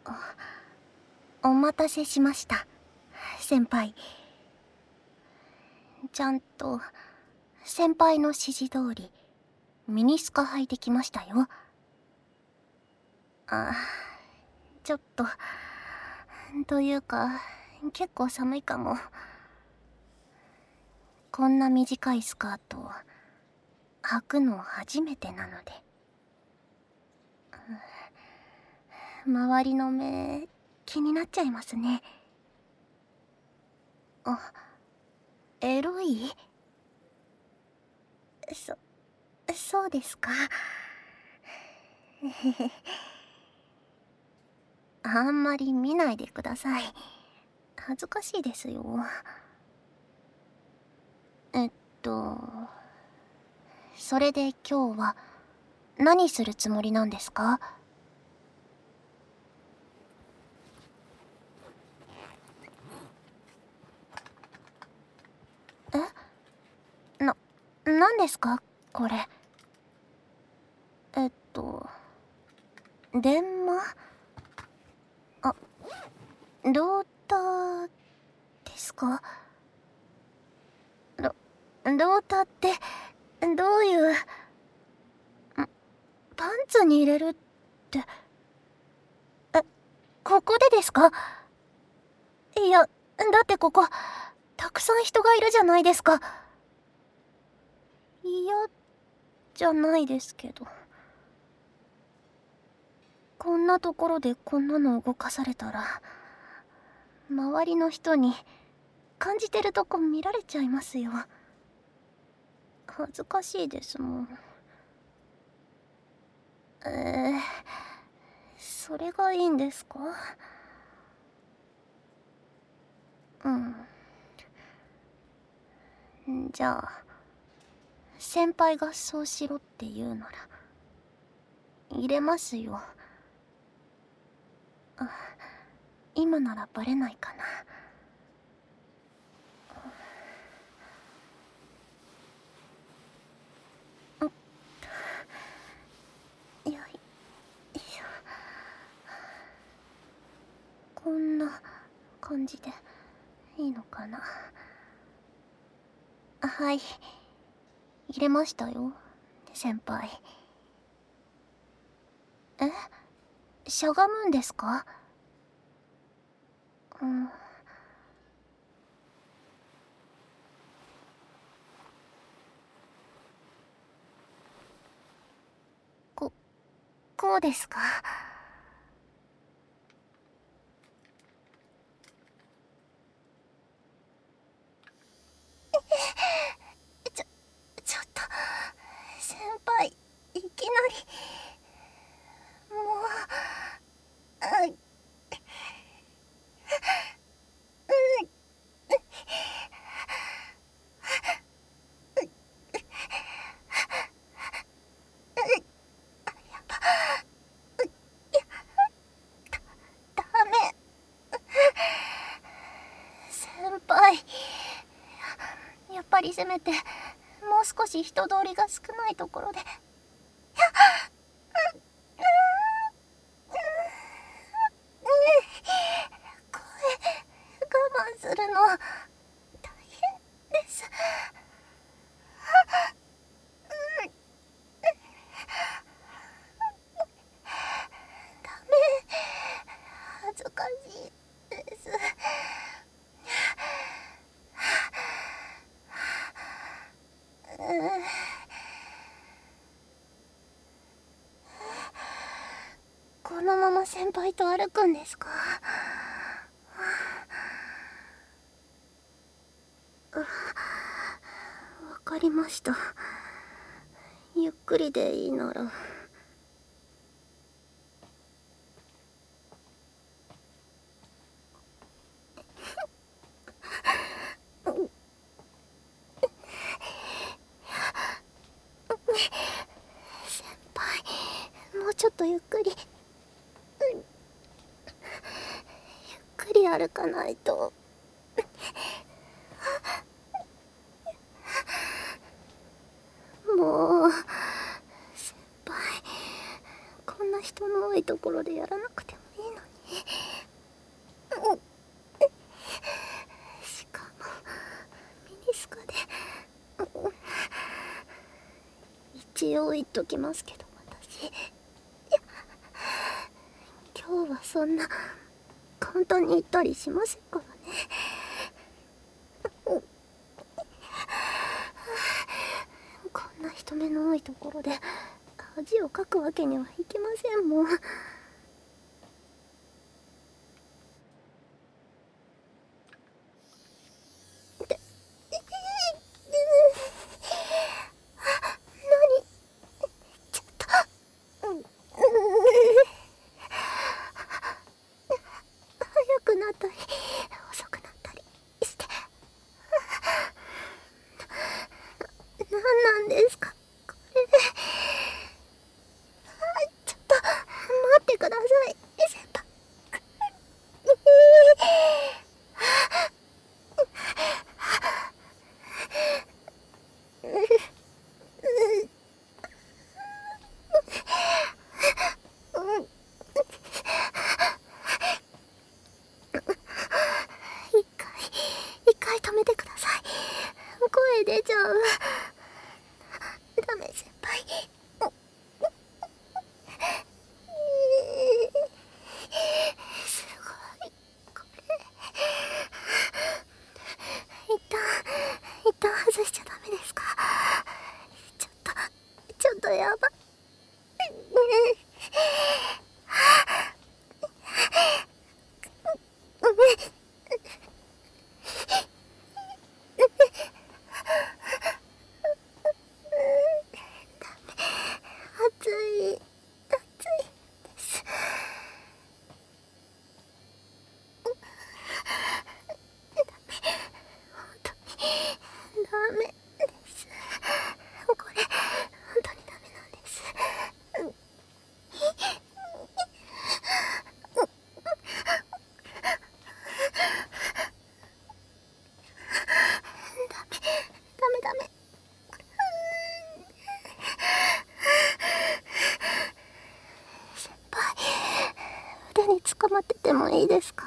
お待たせしました、先輩。ちゃんと先輩の指示通りミニスカ履いてきましたよ。ちょっとというか結構寒いかも。こんな短いスカート履くの初めてなので。周りの目気になっちゃいますね。エロい？そうですか。あんまり見ないでください。恥ずかしいですよ。それで今日は何するつもりなんですか？何ですかこれ。電話？ローターですか？ローターってどういう。パンツに入れるって。ここでですか？いや、だってここたくさん人がいるじゃないですか。嫌じゃないですけど。こんなところでこんなの動かされたら周りの人に感じてるとこ見られちゃいますよ。恥ずかしいですもん。それがいいんですか？じゃあ先輩がそうしろって言うなら入れますよ。今ならバレないかな。よいしょ。こんな感じでいいのかな。はい、入れましたよ先輩。しゃがむんですか？こうですか？ちょっと先輩、いきなりもう。ダメ。先輩、やっぱりせめてもう少し人通りが少ないところで。我慢するの大変です。ダメ、恥ずかしいです。このまま先輩と歩くんですか？わかりました。ゆっくりでいいなら。先輩、もうちょっとゆっくり。ゆっくり歩かないと。もう先輩、こんな人の多いところでやらなくてもいいのに。 しかもミニスカで。一応言っときますけど、私今日はそんな簡単に言ったりしませんからね。こんな人目の多いところで恥をかくわけにはいきませんもん。早くなったり遅くなったりして、何なんですかこれ。ちょっと待ってください先輩。一回止めてください。声出ちゃう。ダメ先輩。すごいこれ。一旦外しちゃダメですか。ちょっとやばい。熱いです。ダメです。これ本当にダメなんです。ダメ。先輩、腕に捕まっててもいいですか。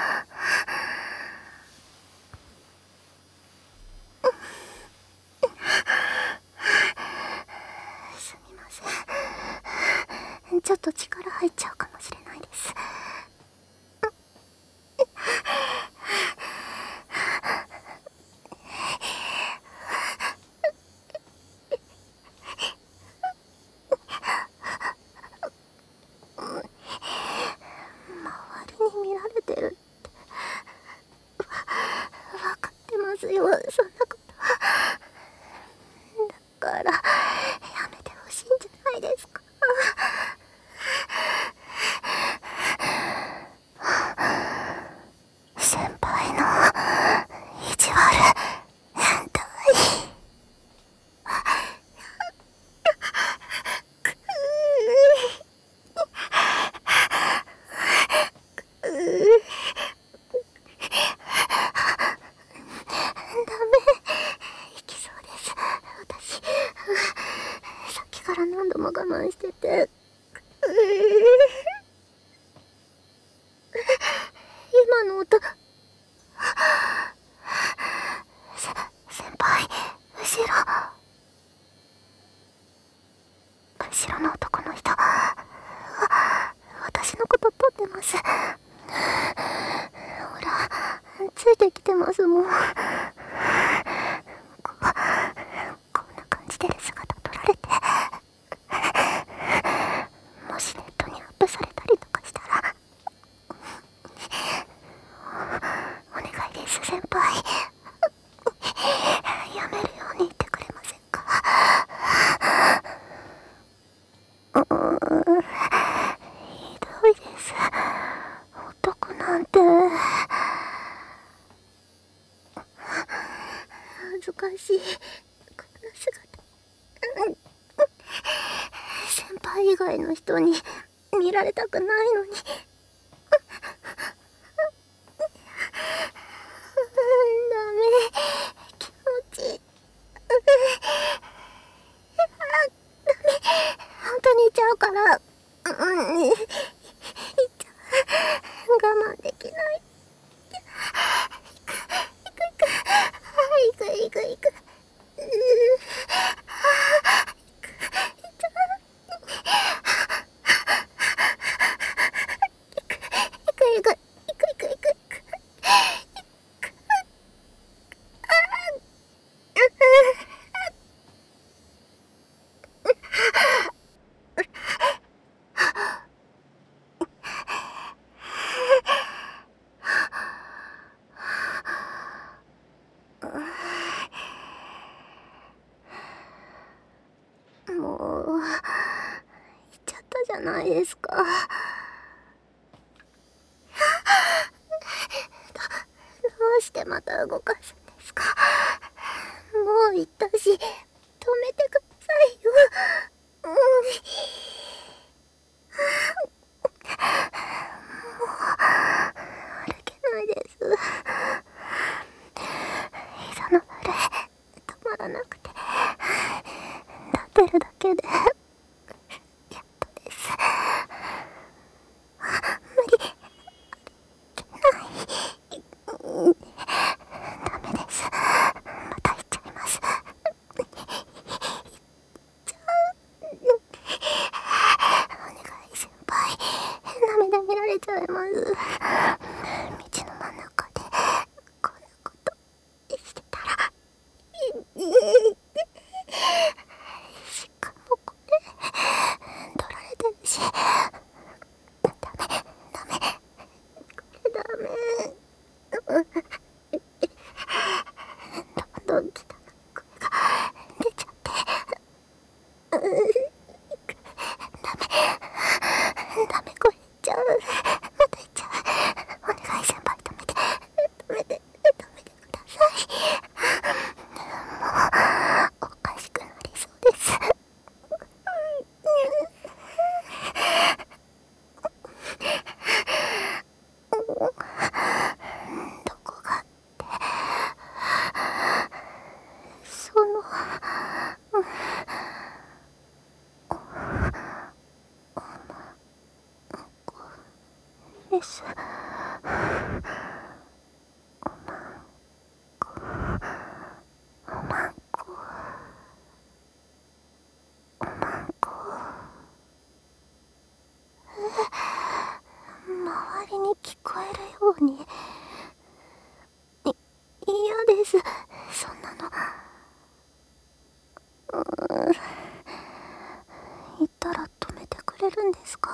すみません。ちょっと力入っちゃうかもしれないです。周りに見られてるってわかってますよ。そんなことは。だからやめてほしいんじゃないですか。先輩の意地悪変態。ダメ、行きそうです。私さっきから何度も我慢してて。今の音、先輩、後ろの男の人、私のこと撮ってます。ほら、ついてきてますもん。こんな感じで姿撮られて、もしネットにアップされたりとかしたら、お願いです先輩。やめるように言ってくれませんか。ひどいです。男なんて。恥ずかしい。こんな姿。先輩以外の人に見られたくないのに。ダメ。気持ちいい。ダメ。本当に行っちゃうから。行っちゃう。 ですか。どうしてまた動かすんですか。もう言ったし、止めてくださいよ。歩けないです。膝の震え止まらなくて、立ってるだけでやっとです。無理。ダメです。また行っちゃいます。お願い先輩、涙見られちゃいます。道の真ん中でこんなことしてたら、しかもこれ取られてるし、ダメダメ、これダメ。どんどん汚い声が出ちゃって、ダメ、これいっちゃう。またいっちゃう。お願い先輩、止めてください。もうおかしくなりそうです。どこがってそのです。周りに聞こえるように。嫌です、そんなの。言ったら止めてくれるんですか。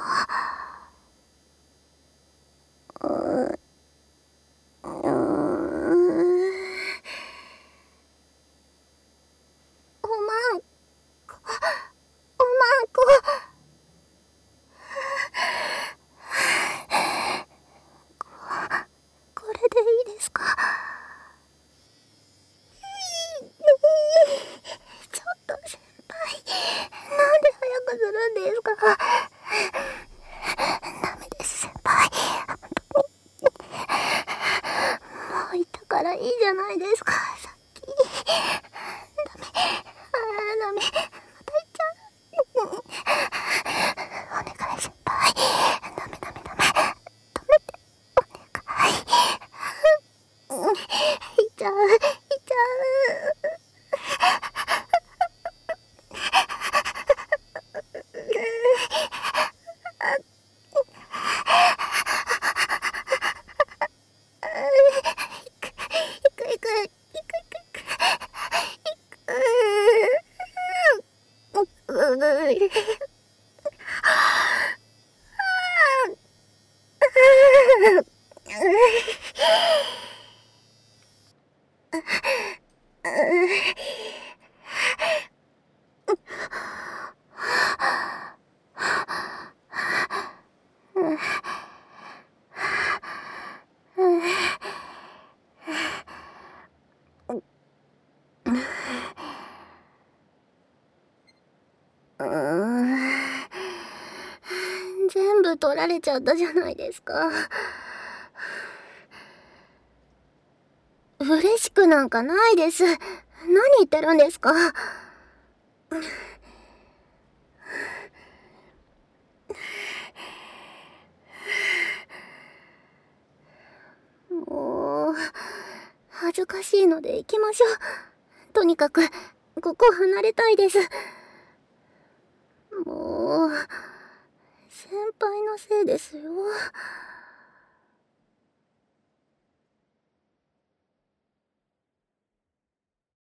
おまんこ、おまんこ。これでいいですか。ちょっと先輩、なんで早くするんですか。ダメです先輩、もう言ったからいいじゃないですか、さっき。ダメ、ダメ、また言っちゃう。お願い先輩、ダメ、止めて、お願い。言っちゃう。全部取られちゃったじゃないですか。嬉しくなんかないです。何言ってるんですか。もう恥ずかしいので行きましょう。とにかくここ離れたいです。もう先輩のせいですよ。